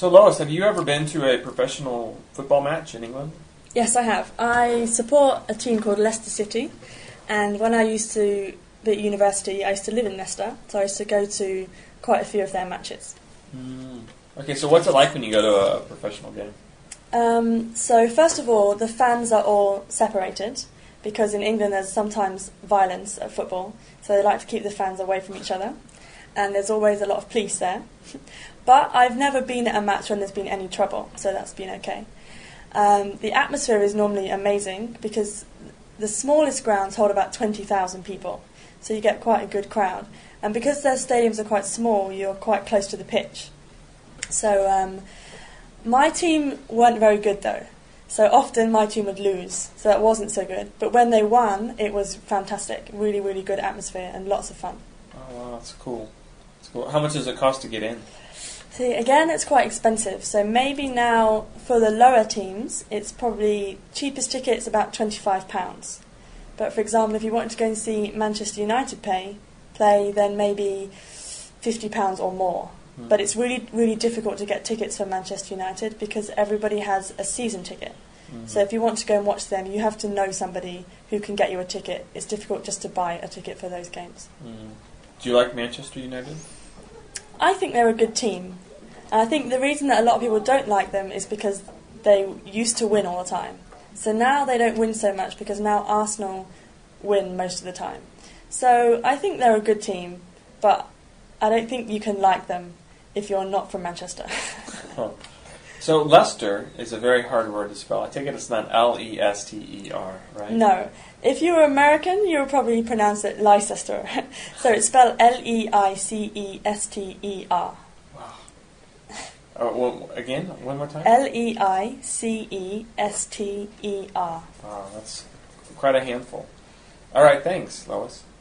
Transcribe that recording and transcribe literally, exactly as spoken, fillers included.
So Lois, have you ever been to a professional football match in England? Yes, I have. I support a team called Leicester City, and when I used to be at university, I used to live in Leicester, so I used to go to quite a few of their matches. Mm. Okay, so what's it like when you go to a professional game? Um, so first of all, the fans are all separated, because in England there's sometimes violence at football, so they like to keep the fans away from each other, and there's always a lot of police there. But I've never been at a match when there's been any trouble, so that's been okay. Um, the atmosphere is normally amazing because the smallest grounds hold about twenty thousand people, so you get quite a good crowd. And because their stadiums are quite small, you're quite close to the pitch. So um, my team weren't very good though, so often my team would lose, so that wasn't so good. But when they won, it was fantastic, really, really good atmosphere and lots of fun. Oh wow, that's cool. That's cool. How much does it cost to get in? See, again, it's quite expensive. So maybe now for the lower teams, it's probably cheapest tickets about twenty-five pounds. But for example, if you wanted to go and see Manchester United play, play then maybe fifty pounds or more. Mm. But it's really, really difficult to get tickets for Manchester United because everybody has a season ticket. Mm-hmm. So if you want to go and watch them, you have to know somebody who can get you a ticket. It's difficult just to buy a ticket for those games. Mm. Do you like Manchester United? I think they're a good team. And I think the reason that a lot of people don't like them is because they used to win all the time. So now they don't win so much because now Arsenal win most of the time. So I think they're a good team, but I don't think you can like them if you're not from Manchester. Oh. So Leicester is a very hard word to spell. I take it it's not L E S T E R, right? No. If you were American, you would probably pronounce it Leicester. So it's spelled L E I C E S T E R. Wow. Uh, well, again, one more time? L E I C E S T E R. Wow, that's quite a handful. All right, thanks, Lois.